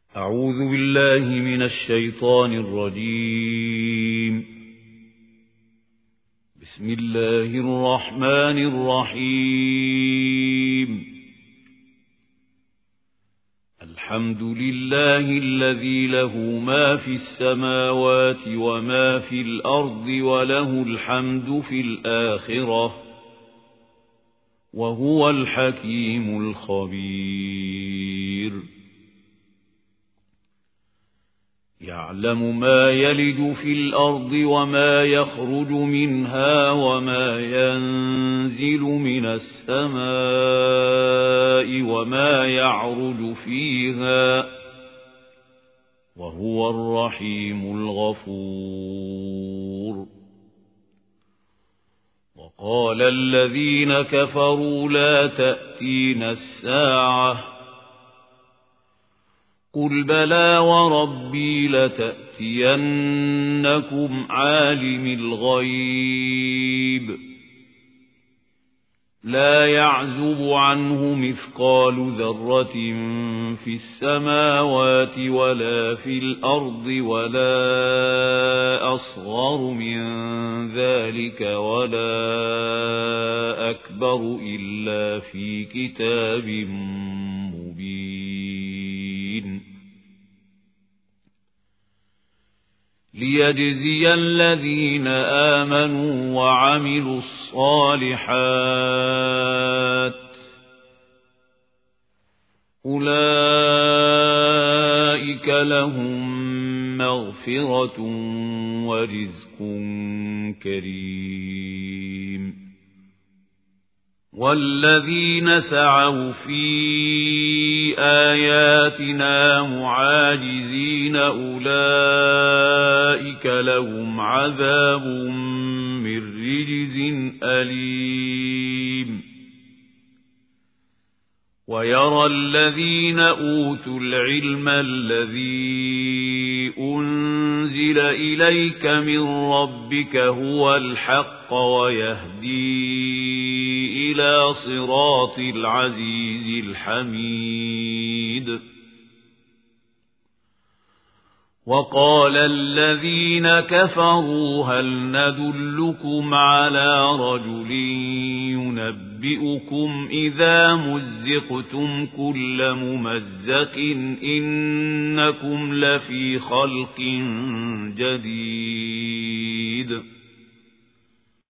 أعوذ بالله من الشيطان الرجيم. بسم الله الرحمن الرحيم. الحمد لله الذي له ما في السماوات وما في الأرض وله الحمد في الآخرة وهو الحكيم الخبير. يعلم ما يلج في الأرض وما يخرج منها وما ينزل من السماء وما يعرج فيها وهو الرحيم الغفور. وقال الذين كفروا لا تأتينا الساعة قل بلى وربي لتأتينكم عالم الغيب لا يعزب عنه مثقال ذرة في السماوات ولا في الأرض ولا أصغر من ذلك ولا أكبر إلا في كتاب مبين. ليجزي الذين آمنوا وعملوا الصالحات أولئك لهم مغفرة ورزق كريم. والذين سعوا في آياتنا معاجزين أولئك لهم عذاب من رجز أليم. ويرى الذين أوتوا العلم الذي أنزل إليك من ربك هو الحق ويهدي إلى صراط العزيز الحميد. وقال الذين كفروا هل ندلكم على رجل ينبئكم إذا مزقتم كل ممزق إنكم لفي خلق جديد.